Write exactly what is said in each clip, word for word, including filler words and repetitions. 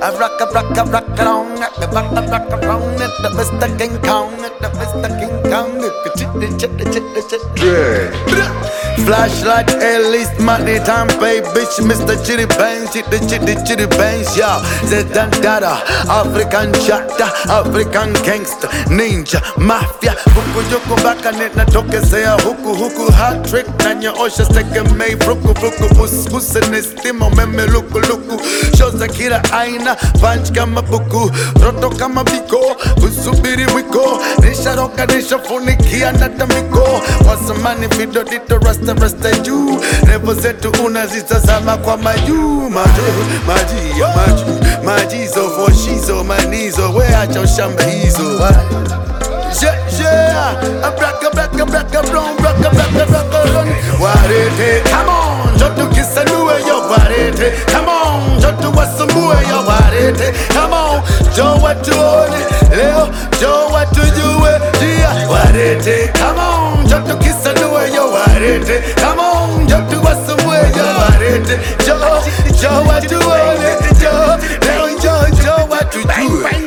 I rock a rock a rock along, at the rock a rock along, at the Mister King Kong, at the Mister King Kong, at the chit the chit the chit the chit. Flashlight, at least money time, baby, bitch, Mister Chitty Bang, chit the chit the chitty bangs, yo. Zedan Dada, African chatta, African gangster, ninja, mafia, huku yuku baka nina toke sea huku huku hat trick, nanya osha steke mei fruku fruku, us us nestimo meme luku luku, shoza kila aina, punch kama buku, roto kama biko, usubiri wiko, nisha roka nisha funikia natamiko, wasamani video dito rasta rasta juu, nevo zetu unazisa sama kwa maju, maju, maji ya maju, majizo for shizo, manizo, we acha ushamba hizo. Yeah, yeah, a black, a black, a black, a brown, black, a black, a black, a run. Warete, come on, Jotu Kisanue, yo, warete, come on, Jotu Wasumue, yo, warete, come on, Joe, what you own it, Leo, Joe, what you do it, dear, warete, come on, Jotu Kisanue, yo, warete, come on, Jotu Wasumue, yo, warete, Joe, Joe, what you own it, Joe, Leo, Joe, Joe, what you do it.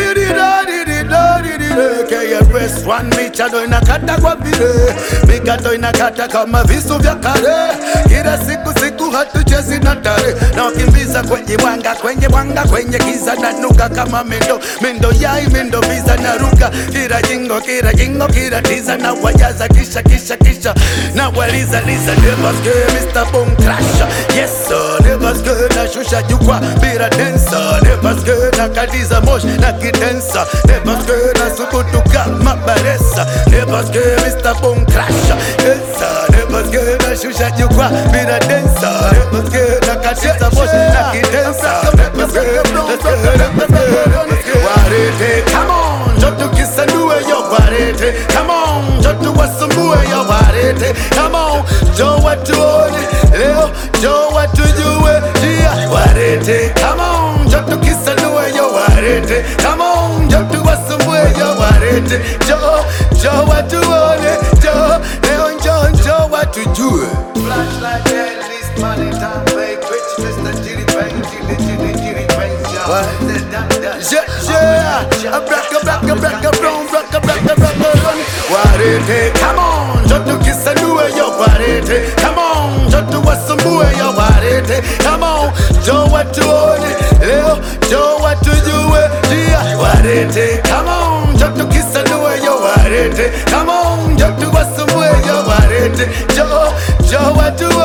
Rest one michado inakata kwa vile mikato inakata kama visu vya kare. Kila siku siku hatuchezi na tare, na ukimbiza kwenye mwanga kwenye mwanga kwenye giza na nuka kama mendo mendo yai mendo visa na ruka. Kila jingo kila jingo kila tiza na wajaza kisha kisha kisha na waliza liza. Never scared Mister Boom Crusher, yes sir. Never scared na shusha jukwa bila dancer. Never scared na kadiza mosh na kidensa. Never scared na subutuka mabaresa. Never scared Mister Boom Crusher, yes sir. Never scared na shusha jukwa bila dancer. Never scared na kadiza mosh na kidensa. Never scared, never scared, never scared. Warete, come on, Jotu Kisanue, yo, warete, come on, Jotu Wasumue, yo, warete, come on, Joe, what you own it, Leo, Joe, what you do it, yeah, warete, come on, Jotu Kisanue, yo, warete, come on, Jotu Wasumue, yo, warete, Joe, Joe, what you own it, Joe, Leo, Joe, Joe, what you do it. Flashlight, at least money time, babe, bitch, Mister Chitty Bang, chitty, chitty, chitty bang, what? Yeah, yeah, a black, a black, a black, a brown, black, a black, a black, a run. Warete, come on, Jotu Kisanue, yo, warete, come on, Jotu Wasumue, yo, warete, come on, Joe, what you own it, Leo, Joe, what you do it, yeah, warete, come on, Jotu Kisanue, yo, warete, come on, Jotu Wasumue, yo, warete, Joe, Joe, what you